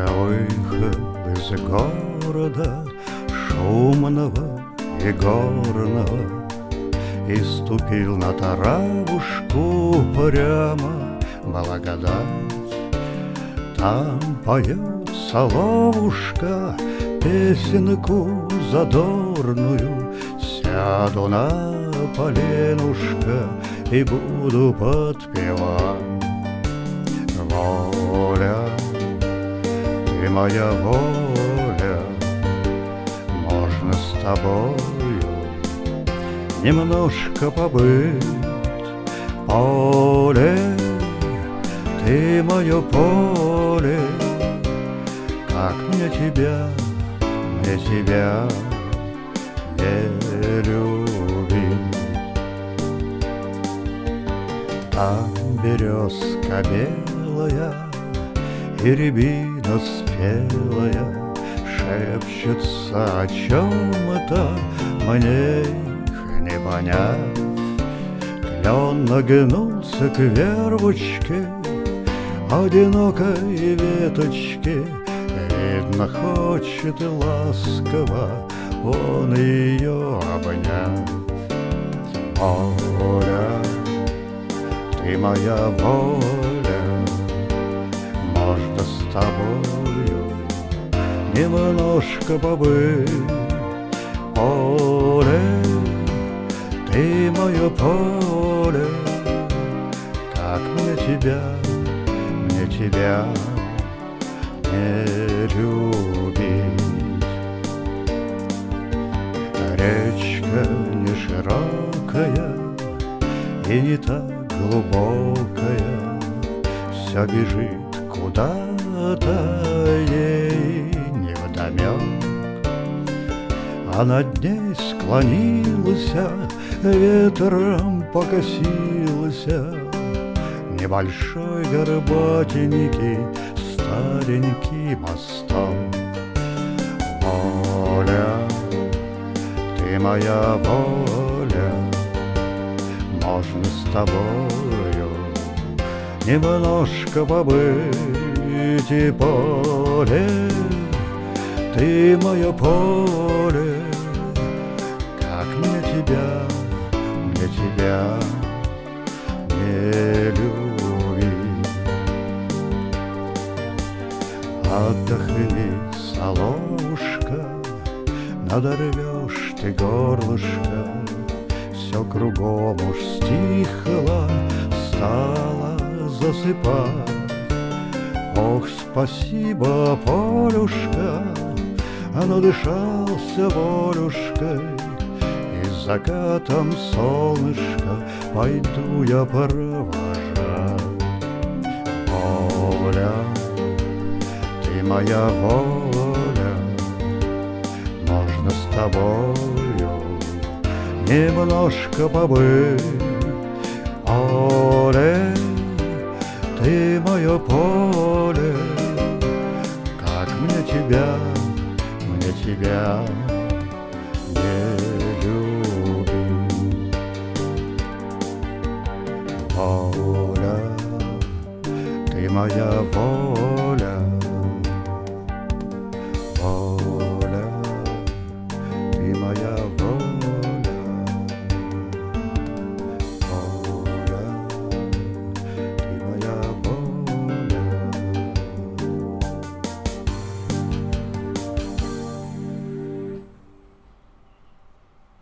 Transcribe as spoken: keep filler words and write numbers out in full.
выход из города шумного и горного, и ступил на травушку прямо благодать. Там поет соловушка песенку задорную, сяду на поленушка и буду подпевать. Воля, ты моя воля, можно с тобою немножко побыть. Поле, ты мое поле, как мне тебя, мне тебя не любить. А березка белая и рябина спелая шепчутся о чем-то, мне их не понять. Клен нагнулся к вервочке, одинокой веточке, видно, хочет ласково он ее обнять. Воля, ты моя воля, можно с тобою немножко побыть. Поле, ты мое поле, как мне тебя, мне тебя не любить. Речка не широкая и не так глубокая, все бежит куда-то, ей невдомек. А над ней склонилась, ветром покосился небольшой горбатенький старенький мосток. Воля, ты моя воля, можно с тобою немножко побыть. И поле, ты мое поле, как мне тебя, мне тебя не любить. Отдохни, соловушка, надорвешь ты горлышко, все кругом уж стихло, стало засыпать. Ох, спасибо, полюшка, надышался волюшкой, и с закатом солнышка пойду я провожать. Воля, ты моя воля, можно с тобою немножко побыть. Поле, ты мое поле, как мне тебя, мне тебя не любить. Воля, ты моя воля, воля.